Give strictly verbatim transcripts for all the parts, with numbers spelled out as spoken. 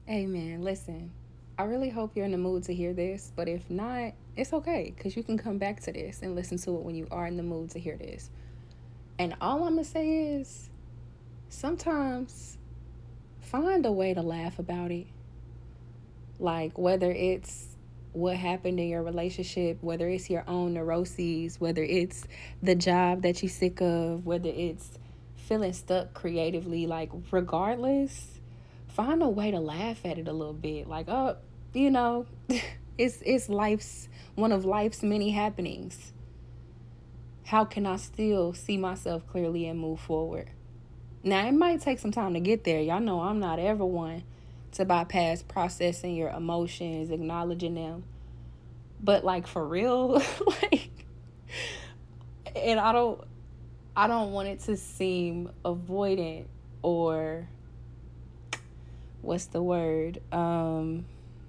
Amen. Listen, I really hope you're in the mood to hear this, but if not, it's okay because you can come back to this and listen to it when you are in the mood to hear this. And all I'm going to say is sometimes find a way to laugh about it. Like, whether it's what happened in your relationship, whether it's your own neuroses, whether it's the job that you're sick of, whether it's feeling stuck creatively, like, regardless, find a way to laugh at it a little bit. Like, oh, you know, it's it's life's one of life's many happenings. How can I still see myself clearly and move forward? Now, it might take some time to get there. Y'all know I'm not ever one to bypass processing your emotions, acknowledging them. But like for real, like, and I don't I don't want it to seem avoidant or what's the word? Um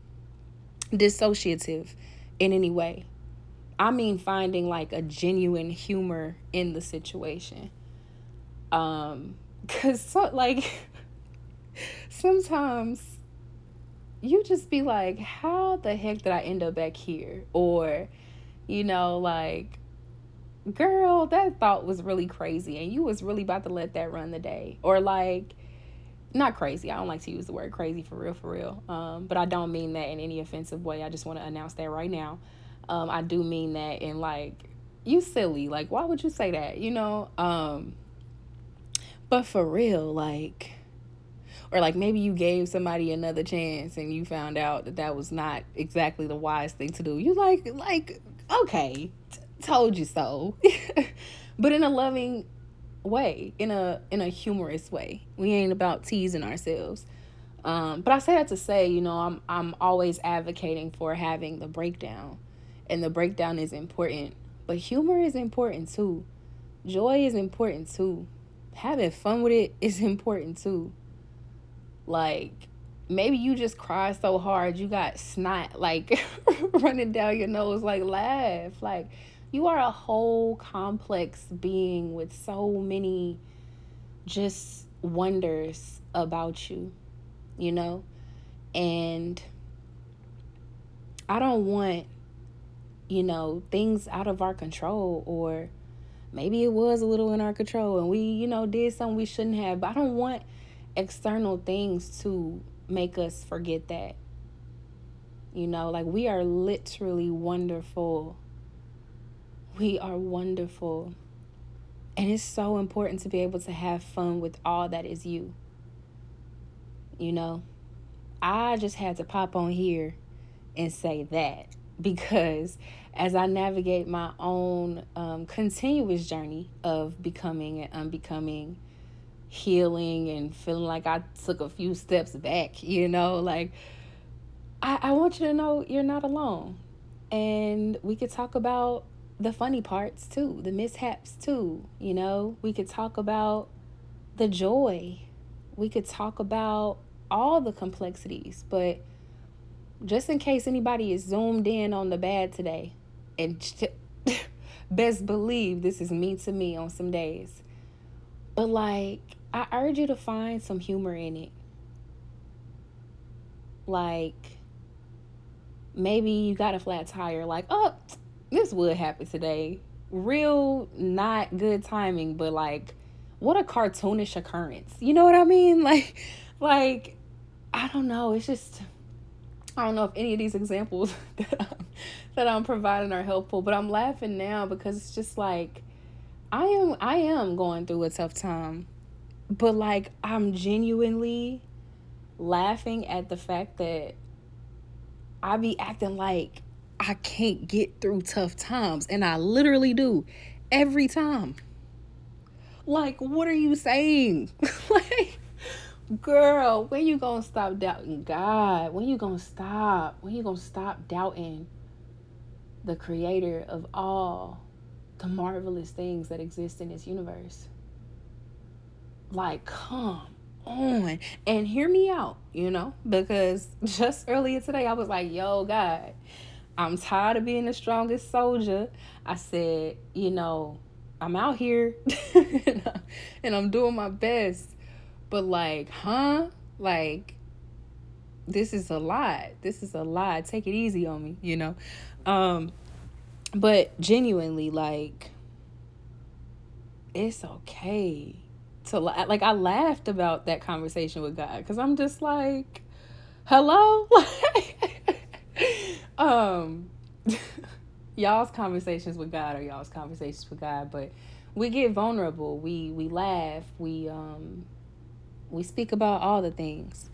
dissociative in any way. I mean finding like a genuine humor in the situation. Um cuz so, like sometimes you just be like, how the heck did I end up back here? Or, you know, like, girl, that thought was really crazy and you was really about to let that run the day. Or like, not crazy. I don't like to use the word crazy for real, for real. Um, but I don't mean that in any offensive way. I just want to announce that right now. Um, I do mean that in like, you silly. Like, why would you say that? You know? Um, but for real, like, or like maybe you gave somebody another chance and you found out that that was not exactly the wise thing to do. You like like okay, t- told you so. But in a loving way, in a in a humorous way. We ain't about teasing ourselves. Um, but I say that to say, you know, I'm I'm always advocating for having the breakdown, and the breakdown is important. But humor is important too. Joy is important too. Having fun with it is important too. Like, maybe you just cried so hard you got snot like running down your nose. Like, laugh. Like, you are a whole complex being with so many just wonders about you, you know? And I don't want, you know, things out of our control, or maybe it was a little in our control and we, you know, did something we shouldn't have. But I don't want external things to make us forget that. You know, like, we are literally wonderful. We are wonderful. And it's so important to be able to have fun with all that is you. You know, I just had to pop on here and say that because as I navigate my own um, continuous journey of becoming and unbecoming, healing, and feeling like I took a few steps back, you know, like, I, I want you to know you're not alone. And we could talk about the funny parts too, the mishaps too, you know. We could talk about the joy. We could talk about all the complexities. But just in case anybody is zoomed in on the bad today, and best believe this is me to me on some days. But like, I urge you to find some humor in it. Like, maybe you got a flat tire, like, oh, this would happen today. Real not good timing, but like, what a cartoonish occurrence. You know what I mean? Like, like, I don't know. It's just, I don't know if any of these examples that I'm, that I'm providing are helpful, but I'm laughing now because it's just like, I am I am going through a tough time, but like, I'm genuinely laughing at the fact that I be acting like I can't get through tough times, and I literally do every time. Like, what are you saying? Like, girl, when you gonna stop doubting God? When you gonna stop? When you gonna stop doubting the creator of all the marvelous things that exist in this universe? Like, come on. And hear me out, you know, because just earlier today I was like, yo, God, I'm tired of being the strongest soldier. I said, you know, I'm out here and I'm doing my best. But like, huh? Like, this is a lot. This is a lot. Take it easy on me, you know? Um, but genuinely, like, it's okay to, la- like, I laughed about that conversation with God because I'm just like, hello? um, y'all's conversations with God are y'all's conversations with God, but we get vulnerable. We, we laugh. We, um, we speak about all the things.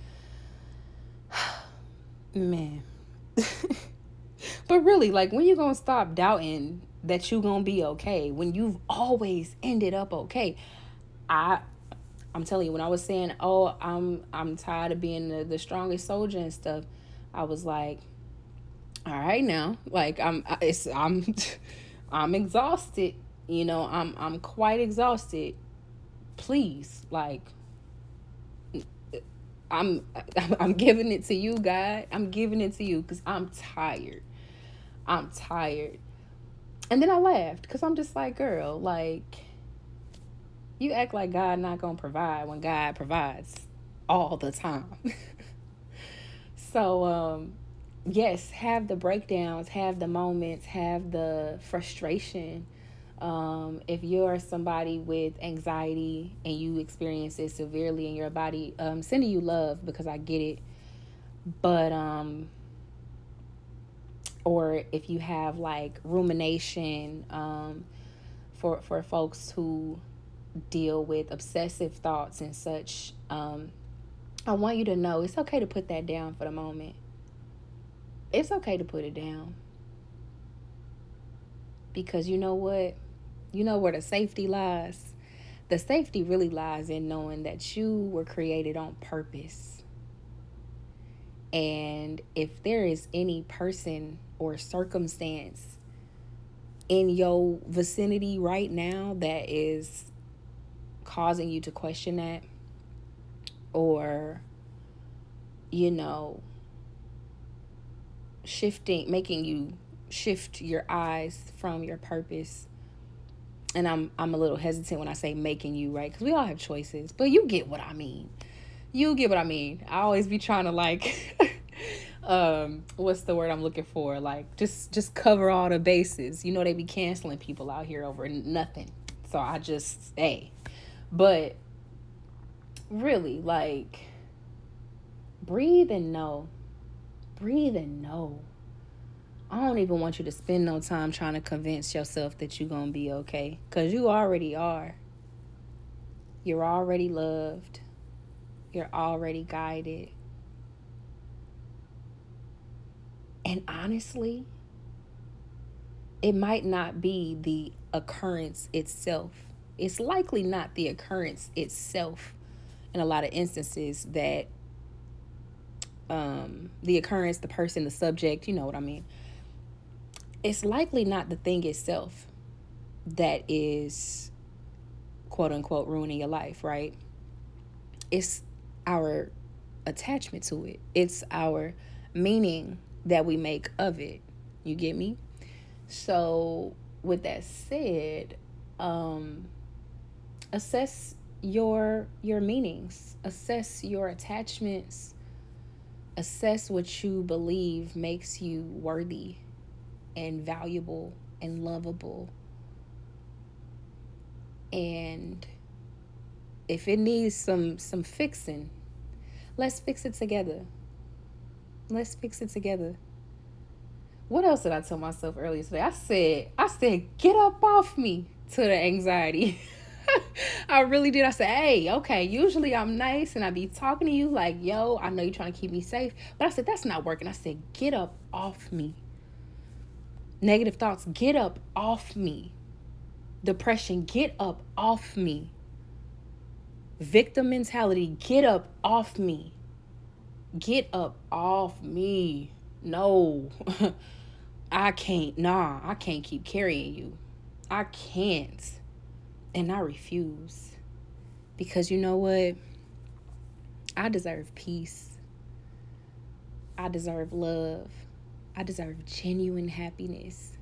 Man. But really, like, when you gonna stop doubting that you gonna be okay when you've always ended up okay? I I'm telling you, when I was saying, oh, I'm I'm tired of being the, the strongest soldier and stuff, I was like, all right now, like I'm it's I'm I'm exhausted. You know, I'm I'm quite exhausted. Please, like I'm I'm giving it to you, God. I'm giving it to you because I'm tired. I'm tired. And then I laughed because I'm just like, girl, like, you act like God not gonna provide when God provides all the time. So, um, yes, have the breakdowns, have the moments, have the frustration. Um, if you're somebody with anxiety and you experience it severely in your body, um, sending you love because I get it. But um, or if you have like rumination, um, for for folks who deal with obsessive thoughts and such, um, I want you to know it's okay to put that down for the moment. It's okay to put it down because you know what? You know where the safety lies? The safety really lies in knowing that you were created on purpose. And if there is any person or circumstance in your vicinity right now that is causing you to question that, or, you know, shifting, making you shift your eyes from your purpose. And I'm I'm a little hesitant when I say making you, right? Because we all have choices, but you get what I mean. You get what I mean. I always be trying to like, um, what's the word I'm looking for? Like just just cover all the bases. You know they be canceling people out here over nothing. So I just hey, but really like breathe and know, breathe and know. I don't even want you to spend no time trying to convince yourself that you're going to be okay. Because you already are. You're already loved. You're already guided. And honestly, it might not be the occurrence itself. It's likely not the occurrence itself in a lot of instances that um, the occurrence, the person, the subject, you know what I mean. It's likely not the thing itself that is quote unquote ruining your life, right? It's our attachment to it. It's our meaning that we make of it. You get me? So with that said, um, assess your your meanings, assess your attachments, assess what you believe makes you worthy and valuable and lovable. And if it needs some some fixing, let's fix it together. Let's fix it together. What else did I tell myself earlier today? I said, I said, get up off me to the anxiety. I really did. I said, hey, okay, usually I'm nice and I be talking to you like, yo, I know you're trying to keep me safe. But I said, that's not working. I said, get up off me. Negative thoughts, get up off me. Depression, get up off me. Victim mentality, get up off me. Get up off me. No. I can't, nah, I can't keep carrying you. I can't. And I refuse. Because you know what? I deserve peace. I deserve love. I deserve genuine happiness.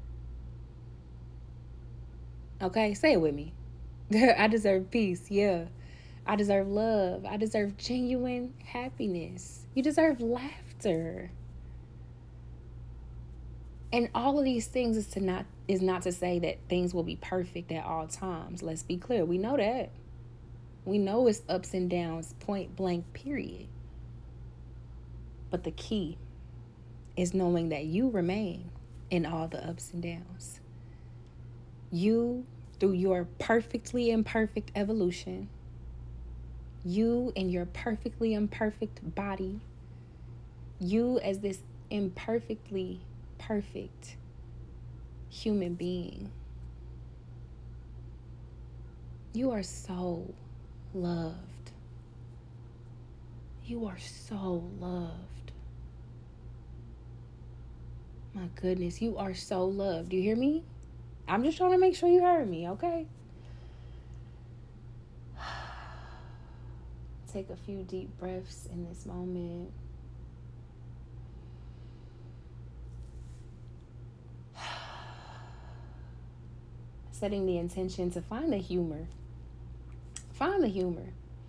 Okay, say it with me. I deserve peace, yeah. I deserve love. I deserve genuine happiness. You deserve laughter. And all of these things is to not is not to say that things will be perfect at all times. Let's be clear. We know that. We know it's ups and downs, point blank, period. But the key is knowing that you remain in all the ups and downs. You, through your perfectly imperfect evolution, you in your perfectly imperfect body, you as this imperfectly perfect human being, you are so loved. You are so loved. My goodness, you are so loved. Do you hear me? I'm just trying to make sure you heard me, okay? Take a few deep breaths in this moment. Setting the intention to find the humor. Find the humor.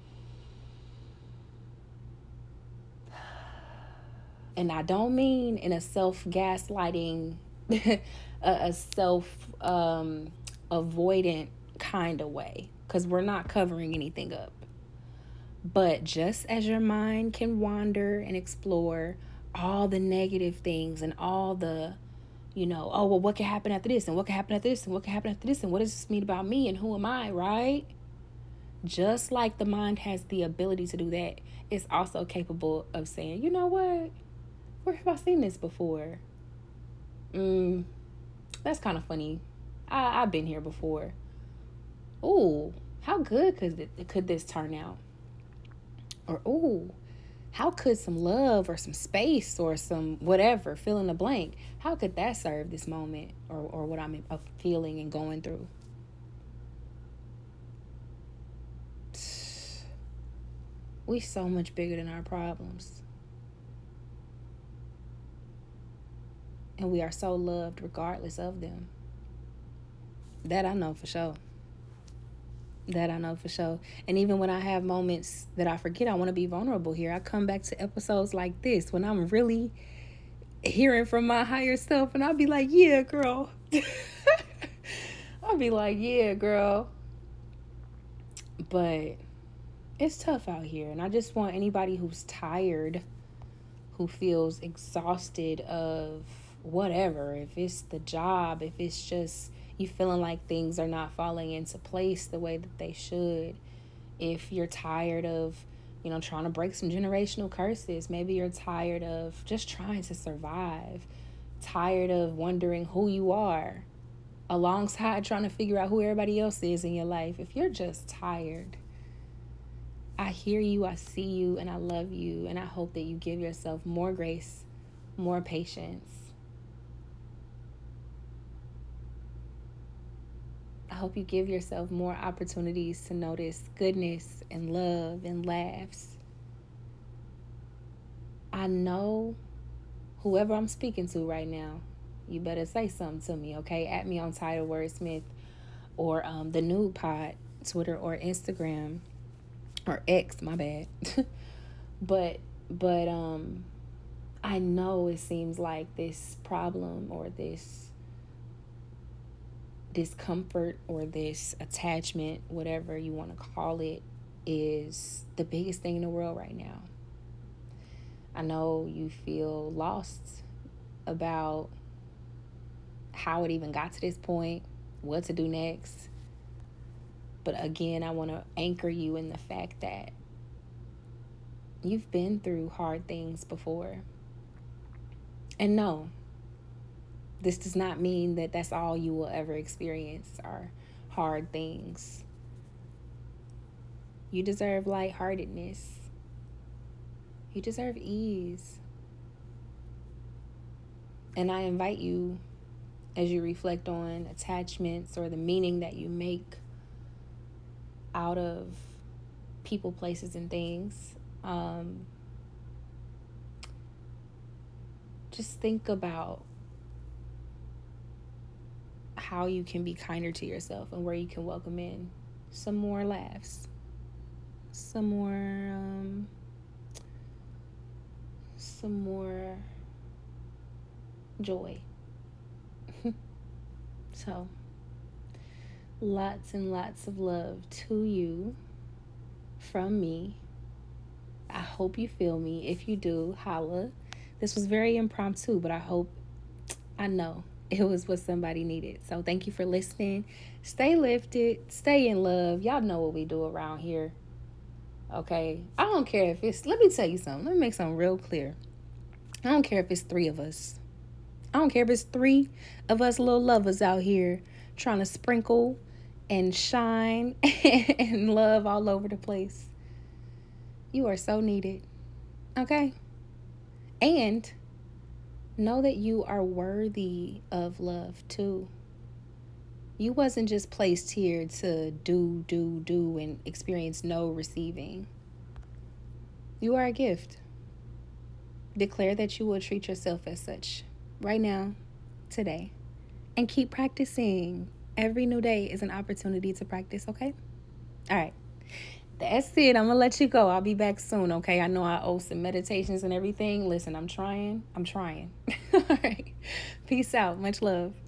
And I don't mean in a self-gaslighting, a, a self-avoidant um, kind of way, because we're not covering anything up. But just as your mind can wander and explore all the negative things and all the, you know, oh, well, what can happen after this? And what can happen after this? And what can happen after this? And what does this mean about me? And who am I, right? Just like the mind has the ability to do that, it's also capable of saying, you know what? Where have I seen this before? Mm, that's kind of funny. I, I've been here before. Ooh, how good could, it, could this turn out? Or, ooh, how could some love or some space or some whatever, fill in the blank, how could that serve this moment or, or what I'm feeling and going through? We so much bigger than our problems. And we are so loved regardless of them. That I know for sure. That I know for sure. And even when I have moments that I forget I want to be vulnerable here, I come back to episodes like this when I'm really hearing from my higher self, and I'll be like, yeah, girl. I'll be like, yeah, girl. But it's tough out here. And I just want anybody who's tired, who feels exhausted of whatever, if it's the job, if it's just you feeling like things are not falling into place the way that they should, if you're tired of, you know, trying to break some generational curses, maybe you're tired of just trying to survive, tired of wondering who you are alongside trying to figure out who everybody else is in your life. If you're just tired, I hear you, I see you, and I love you, and I hope that you give yourself more grace, more patience. I hope you give yourself more opportunities to notice goodness and love and laughs. I know whoever I'm speaking to right now, you better say something to me, okay? At me on Title Wordsmith or um, the Nude Pod, Twitter or Instagram or X, my bad. but but um, I know it seems like this problem or this discomfort or this attachment, whatever you want to call it, is the biggest thing in the world right now. I know you feel lost about how it even got to this point, what to do next. But again, I want to anchor you in the fact that you've been through hard things before. And no, this does not mean that that's all you will ever experience are hard things. You deserve lightheartedness. You deserve ease. And I invite you, as you reflect on attachments or the meaning that you make out of people, places, and things, um, just think about how you can be kinder to yourself and where you can welcome in some more laughs, some more um, some more joy. So, lots and lots of love to you from me. I hope you feel me. If you do, holla. This was very impromptu, but I hope, I know it was what somebody needed. So thank you for listening. Stay lifted. Stay in love. Y'all know what we do around here. Okay? I don't care if it's, let me tell you something. Let me make something real clear. I don't care if it's three of us. I don't care if it's three of us little lovers out here trying to sprinkle and shine and love all over the place. You are so needed. Okay? And know that you are worthy of love too. You wasn't just placed here to do, do, do and experience no receiving. You are a gift. Declare that you will treat yourself as such right now, today, and keep practicing. Every new day is an opportunity to practice, okay? All right. That's it. I'm going to let you go. I'll be back soon, okay? I know I owe some meditations and everything. Listen, I'm trying. I'm trying. All right. Peace out. Much love.